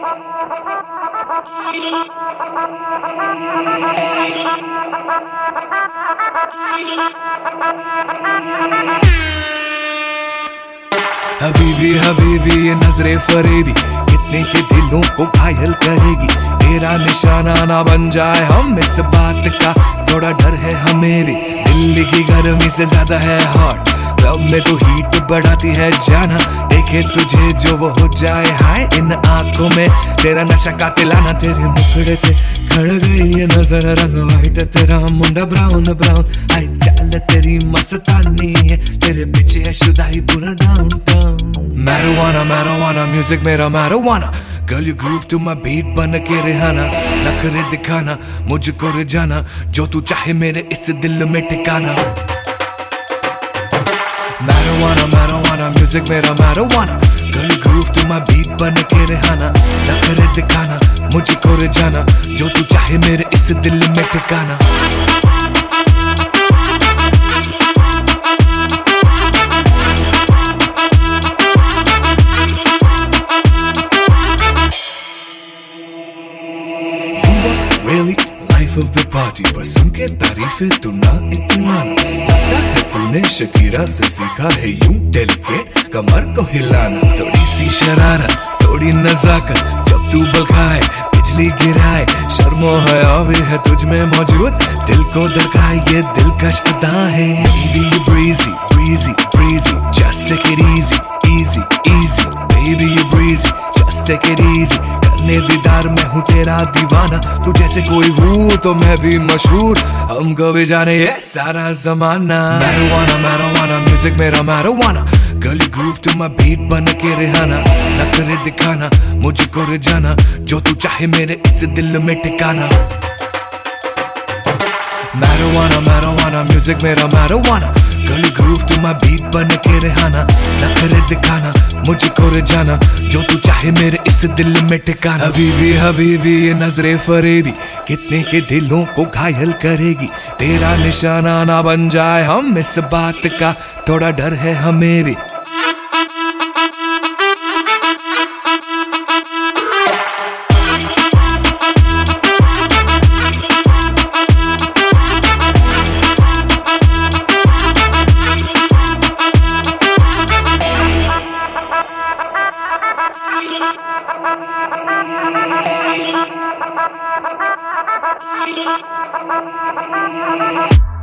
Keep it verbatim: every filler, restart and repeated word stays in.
हबीबी हबीबी ये नजरे फरेबी कितने के दिलों को घायल करेगी। तेरा निशाना ना बन जाए हम इस बात का थोड़ा डर है हमें भी। दिल्ली की गर्मी से ज्यादा है हॉट, क्लब में तो हीट बढ़ाती है जाना। देखे तुझे जो वो हो जाए हाय, इन आंखों में तेरा नशा का तिलाना। तेरे मुखड़े पे खड़ गई ये नजर रंग वाइट, तेरा मुंडा ब्राउन ब्राउन। आई चाल तेरी मस्तानी है, तेरे पीछे है शुदाई पूरा डाउनटाउन। मैरिजुआना मैरिजुआना म्यूजिक मेरा marijuana. Girl you groove to my beat बन के रिहाना। नखरे दिखाना मुझको रिझाना, जो तू चाहे मेरे इस दिल में ठिकाना। Marijuana, marijuana, music मेरा marijuana। Girl you groove to my beat बन के रिहाना। नखरे दिखाना मुझको रिझाना, जो तू चाहे मेरे इस दिल में ठिकाना। Really life of the party, पर सुन के तारीफें तू ना इतमान। लगता है तूने शकीरा से सीखा है यूं डेलिकेट कमर को हिलाना। थोड़ी सी शरारत थोड़ी नजाकत, जब तू बलखाए बिजली गिराए। शर्मो हया भी है तुझ में मौजूद, दिल को दरकाए ये दिलकश अदा है। Baby you breezy breezy breezy, just take it easy easy easy। Baby you breezy, just take it easy। करने दीदार मैं हूँ तेरा दीवाना, तू जैसे कोई हूँ तो मैं भी मशहूर। हमको भी जाने ये सारा जमाना। मैरिजुआना मैरिजुआना म्यूजिक मेरा marijuana. Girl you groove to my beat बन के रिहाना। नखरे दिखाना मुझको रिझाना, जो तू चाहे मेरे इस दिल में ठिकाना। मैरिजुआना मैरिजुआना म्यूजिक मेरा marijuana. Girl you groove to my beat बन के रिहाना। नखरे दिखाना मुझको रिझाना, जो तू चाहे मेरे इस दिल में ठिकाना। हबीबी हबीबी ये नजरे फरेबी कितने के दिलों को घायल करेगी। तेरा निशाना ना बन जाए हम इस बात का थोड़ा डर है हमें भी। Thank you.